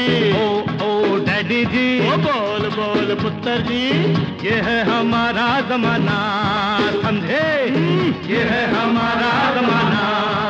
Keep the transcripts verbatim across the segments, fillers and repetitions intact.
ओ ओ daddy जी, ओ बोल बोल पुत्र जी, ये है हमारा जमाना, समझे? ये है हमारा जमाना।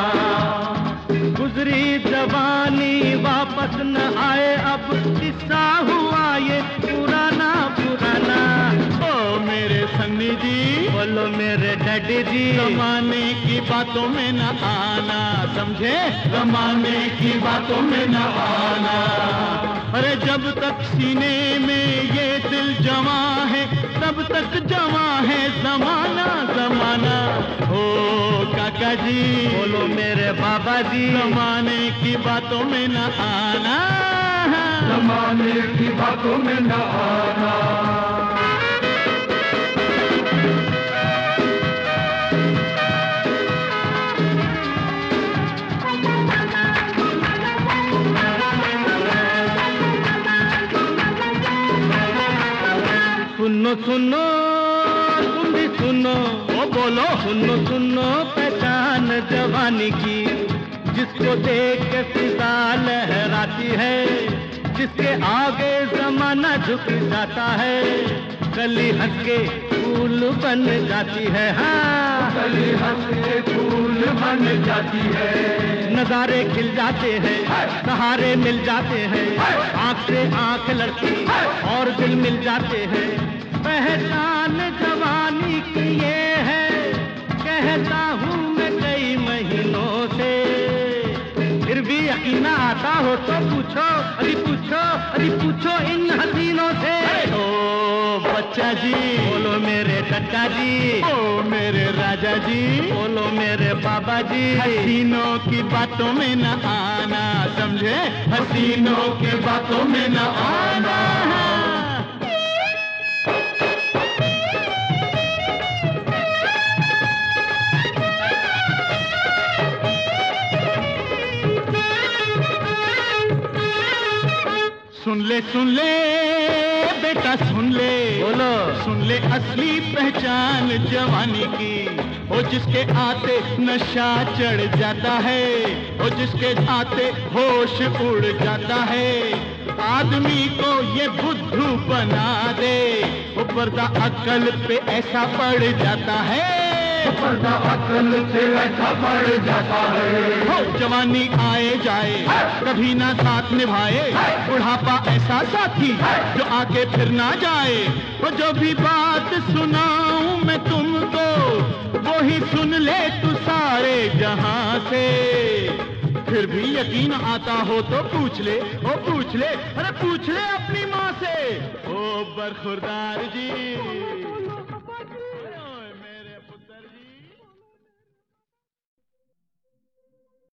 गुजरी जवानी वापस न आए, अब किस्सा हुआ ये पुराना पुराना। ओ मेरे सन्नी जी, बोलो मेरे डैडी जी, जमाने की बातों में न आना, समझे? जमाने की बातों में न आना। अरे जब तक सीने में ये दिल जमा है, तब तक जमा है जमाना जमाना। ओ काका जी, बोलो मेरे बाबा जी, जमाने की बातों में न आना, जमाने की बातों में न आना। सुनो सुनो तुम भी सुनो, ओ बोलो। सुनो सुनो पहचान जवानी की, जिसको देख के फिजा लहराती है, जिसके आगे जमाना झुक जाता है, कली हंस के फूल बन जाती है। हाँ, कली हंस के फूल बन जाती है, नजारे खिल जाते हैं, सहारे मिल जाते हैं, आंख से आंख लड़ती और दिल मिल जाते हैं। पहचान जवानी की ये है, कहता हूँ मैं कई महीनों से, फिर भी यकीन ना आता हो तो पूछो, अरे पूछो, अरे पूछो इन हसीनों से। ओ बच्चा जी, बोलो मेरे चचा जी, ओ मेरे राजा जी, बोलो मेरे बाबा जी, हसीनों की बातों में न आना, समझे? हसीनों की बातों में न आना। सुन ले सुन ले बेटा सुन ले, बोलो। सुन ले असली पहचान जवानी की, ओ जिसके आते नशा चढ़ जाता है, ओ जिसके आते होश उड़ जाता है, आदमी को ये बुद्धू बना दे, वो पर्दा अक्ल पे ऐसा पड़ जाता है, पर्दा अकल से ऐसा पड़ जाता है। हो जवानी आए जाए कभी ना साथ निभाए, बुढ़ापा ऐसा साथी जो आके फिर ना जाए। वो जो भी बात सुनाऊं मैं तुमको, वो ही सुन ले तू सारे जहां से, फिर भी यकीन आता हो तो पूछ ले, ओ पूछ ले, अरे पूछ ले अपनी माँ से। ओ बरखुरदार जी,